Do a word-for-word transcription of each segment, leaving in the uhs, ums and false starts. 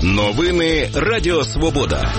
Новини Радіо Свобода.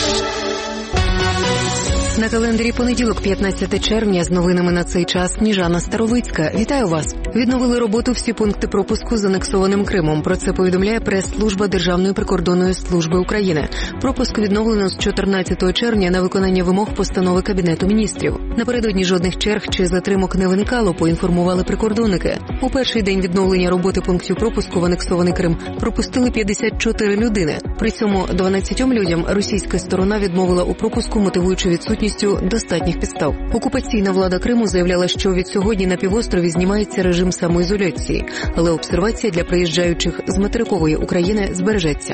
На календарі понеділок, п'ятнадцяте червня, з новинами на цей час Сніжана Старовицька. Вітаю вас! Відновили роботу всі пункти пропуску з анексованим Кримом. Про це повідомляє прес-служба Державної прикордонної служби України. Пропуск відновлено з чотирнадцятого червня на виконання вимог постанови Кабінету міністрів. Напередодні жодних черг чи затримок не виникало, поінформували прикордонники. У перший день відновлення роботи пунктів пропуску в анексований Крим пропустили п'ятдесят чотири людини. При цьому дванадцятьом людям російська сторона відмовила у пропуску, мотивуючи відсутністю достатніх підстав. Окупаційна влада Криму заявляла, що від сьогодні на півострові знімається режим самоізоляції, але обсервація для приїжджаючих з материкової України збережеться.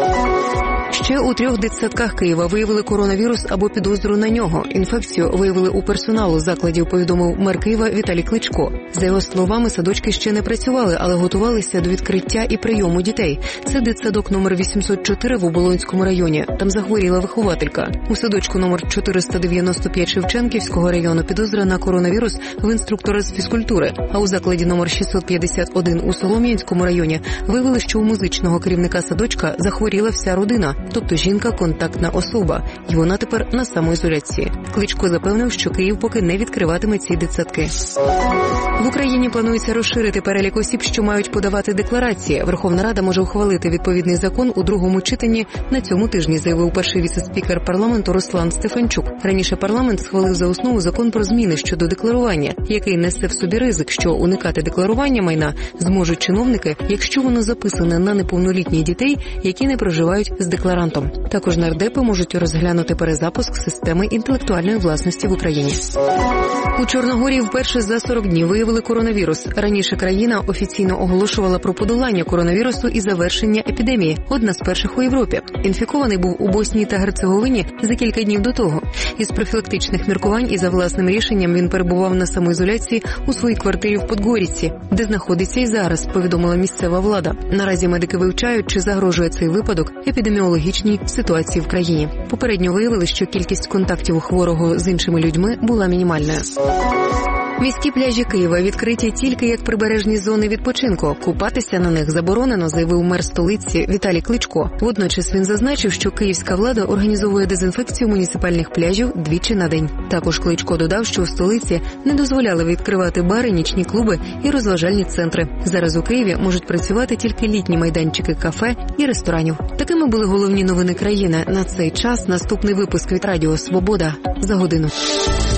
Ще у трьох дитсадках Києва виявили коронавірус або підозру на нього. Інфекцію виявили у персоналу закладів, повідомив мер Києва Віталій Кличко. За його словами, садочки ще не працювали, але готувалися до відкриття і прийому дітей. Це дитсадок номер вісімсот чотири в Оболонському районі. Там захворіла вихователька. У садочку номер чотириста дев'яносто п'ять Шевченківського району підозра на коронавірус в інструктора з фізкультури. А у закладі номер шістсот п'ятдесят один у Солом'янському районі виявили, що у музичного керівника садочка захворіла вся родина. Тобто жінка – контактна особа, і вона тепер на самоізоляції. Кличко запевнив, що Київ поки не відкриватиме ці дитсадки. В Україні планується розширити перелік осіб, що мають подавати декларації. Верховна Рада може ухвалити відповідний закон у другому читанні на цьому тижні, заявив перший віце-спікер парламенту Руслан Стефанчук. Раніше парламент схвалив за основу закон про зміни щодо декларування, який несе в собі ризик, що уникати декларування майна зможуть чиновники, якщо воно записане на неповнолітніх дітей, які не проживають з декларантом. Також нардепи можуть розглянути перезапуск системи інтелектуальної власності в Україні. У Чорногорії вперше за сорок днів виявили коронавірус. Раніше країна офіційно оголошувала про подолання коронавірусу і завершення епідемії. Одна з перших у Європі. Інфікований був у Боснії та Герцеговині за кілька днів до того. Із профілактичних міркувань і за власним рішенням він перебував на самоізоляції у своїй квартирі в Подгоріці, де знаходиться і зараз, повідомила місцева влада. Наразі медики вивчають, чи загрожує цей випадок епідеміологічній ситуації в країні. Попередньо виявили, що кількість контактів у хворого з іншими людьми була мінімальною. Міські пляжі Києва відкриті тільки як прибережні зони відпочинку. Купатися на них заборонено, заявив мер столиці Віталій Кличко. Водночас він зазначив, що київська влада організовує дезінфекцію муніципальних пляжів двічі на день. Також Кличко додав, що у столиці не дозволяли відкривати бари, нічні клуби і розважальні центри. Зараз у Києві можуть працювати тільки літні майданчики кафе і ресторанів. Такими були головні новини країни. На цей час наступний випуск від Радіо Свобода за годину.